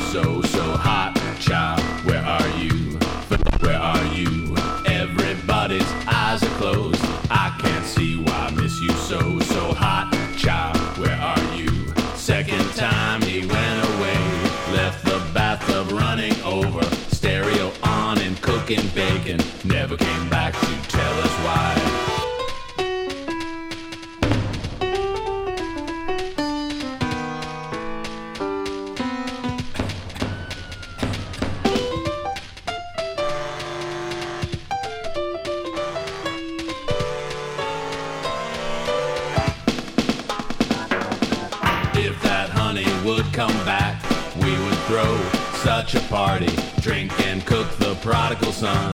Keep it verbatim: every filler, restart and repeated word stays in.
so, so hot. Child, where are you? Where are you? Everybody's eyes are closed. I can't see why I miss you so, so hot. Child, where are you? Second time he went away, left the bathtub running over, stereo on and cooking bacon, never came back to tell us why. If that honey would come back, we would throw such a party, drink and cook the prodigal son.